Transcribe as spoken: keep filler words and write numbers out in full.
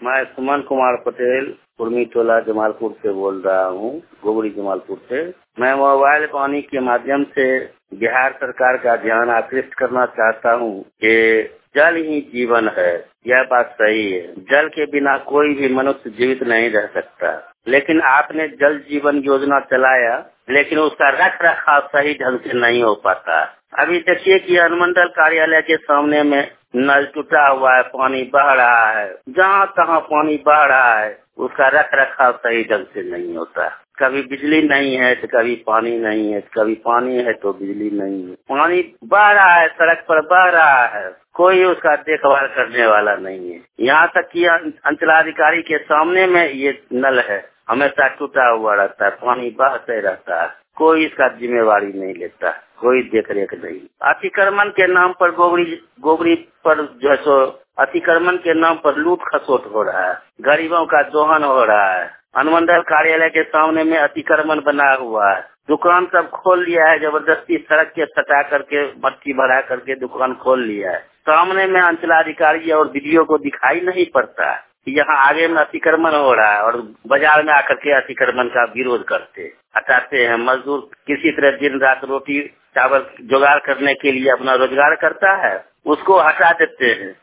मैं सुमन कुमार पटेल कुर्मी टोला जमालपुर से बोल रहा हूँ, गोबरी जमालपुर से। मैं मोबाइल पानी के माध्यम से बिहार सरकार का ध्यान आकृष्ट करना चाहता हूँ कि जल ही जीवन है। यह बात सही है, जल के बिना कोई भी मनुष्य जीवित नहीं रह सकता। लेकिन आपने जल जीवन योजना चलाया, लेकिन उसका रख रखाव सही ढंग से नहीं हो पाता। अभी देखिए कि अनुमंडल कार्यालय के सामने में नल टूटा हुआ है, पानी बह रहा है, जहाँ तहाँ पानी बह रहा है, उसका रख रखाव सही ढंग से नहीं होता। कभी बिजली नहीं है तो कभी पानी नहीं है, कभी पानी है तो बिजली नहीं है। पानी बह रहा है, सड़क पर बह रहा है, कोई उसका देखभाल करने वाला नहीं है। यहाँ तक कि अंचलाधिकारी के सामने में ये नल है, हमेशा टूटा हुआ रहता है, पानी बहते रहता है, कोई इसका जिम्मेवारी नहीं लेता, कोई देख रेख नहीं। अतिक्रमण के नाम पर गोबरी गोबरी पर जो है सो अतिक्रमण के नाम पर लूट खसोट हो रहा है, गरीबों का दोहन हो रहा है। अनुमंडल कार्यालय के सामने में अतिक्रमण बना हुआ है, दुकान सब खोल लिया है, जबरदस्ती सड़क के सटा करके मट्टी भरा करके दुकान खोल लिया है। सामने में अंचलाधिकारी और वीडियो को दिखाई नहीं पड़ता कि यहाँ आगे में अतिक्रमण हो रहा है, और बाजार में आकर के अतिक्रमण का विरोध करते हटाते हैं। मजदूर किसी तरह दिन रात रोटी चावल जुगाड़ करने के लिए अपना रोजगार करता है, उसको हटा देते हैं।